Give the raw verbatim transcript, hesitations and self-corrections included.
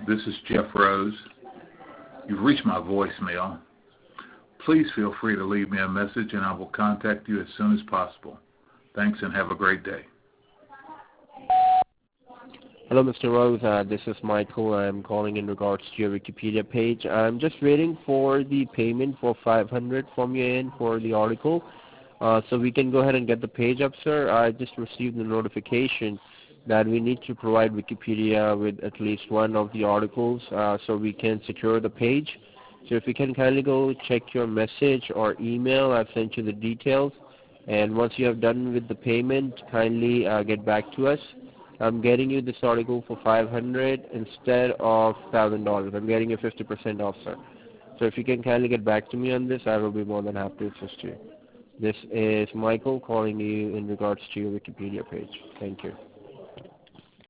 This is Jeff Rose. You've reached my voicemail. Please feel free to leave me a message and I will contact you as soon as possible. Thanks and have a great day. Hello, Mister Rose. Uh, this is Michael. I'm calling in regards to your Wikipedia page. I'm just waiting for the payment for five hundred dollars from your end for the article. Uh, so we can go ahead and get the page up, sir. I just received the notification that we need to provide Wikipedia with at least one of the articles uh, so we can secure the page. So if you can kindly go check your message or email, I've sent you the details. And once you have done with the payment, kindly uh, get back to us. I'm getting you this article for five hundred dollars instead of one thousand dollars. I'm getting you fifty percent off, sir. So if you can kindly get back to me on this, I will be more than happy to assist you. This is Michael calling you in regards to your Wikipedia page. Thank you.